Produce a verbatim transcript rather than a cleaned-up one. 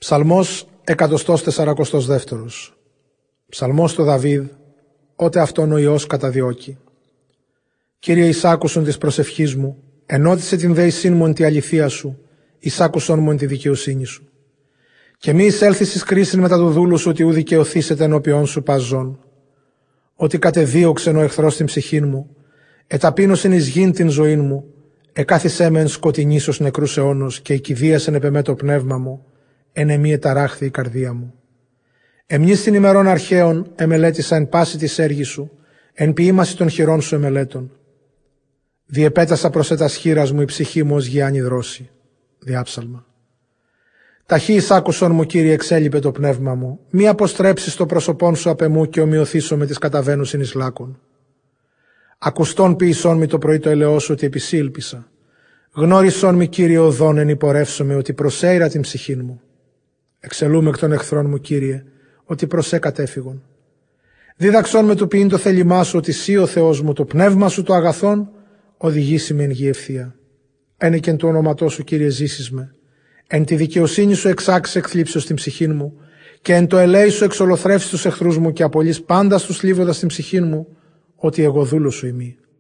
Ψαλμός εκατοστός τεσσαρακοστός δεύτερος. Ψαλμός του Δαβίδ, ότε αυτόν ο Υιός καταδιώκει. Κύριε, εισάκουσον της προσευχής μου, ενώτισε την δέησήν μου εν τη αληθεία σου, εισάκουσον μου εν τη δικαιοσύνη σου. Και μη εισέλθεις εις κρίσιν μετά του δούλου σου, ότι ου δικαιωθήσετε ενώπιον σου παζών. Ότι κατεδίωξεν ο εχθρός την ψυχήν μου, εταπείνωσεν εις γήν την ζωήν μου, εκάθισέ με εν σκοτεινής ως νεκρούς αιώνος και εκηδίασεν επ' εμέ το πνεύμα μου, εν εμή εταράχθη η καρδία μου. Εμνείς την ημερών αρχαίων εμελέτησα εν πάση της έργης σου, εν ποιήμαση των χειρών σου εμελέτων. Διεπέτασα προς ετας χείρας μου η ψυχή μου ως γιάννη δρόση. Διάψαλμα. Ταχύ εισάκουσον μου, Κύριε, εξέλιπε το πνεύμα μου, μη αποστρέψεις το πρόσωπόν σου απ' εμού και ομοιωθήσω με τις καταβαίνουσιν εις λάκων. Ακουστών ποιησόν μη το πρωί το ελαιό σου, ότι επισήλπισα. Γνώρισόν μη, Κύριε, οδόν εν υπορεύσομαι, ότι προσέειρα την ψυχήν μου. Εξελούμε εκ των εχθρών μου, Κύριε, ότι προσέ κατέφυγον. Δίδαξόν με του ποιήν το θέλημά σου, ότι σύ ο Θεός μου, το πνεύμα σου το αγαθόν, οδηγήσει με εν γη ευθεία. Ένεκεν του όνοματό σου, Κύριε, ζήσεις με. Εν τη δικαιοσύνη σου εξάξεις εκθλίψεως την ψυχήν μου, και εν το ελέη σου εξολοθρεύσεις τους εχθρούς μου και απολύς πάντα στους λίβοντας την ψυχήν μου, ότι εγώ δούλος σου ημί.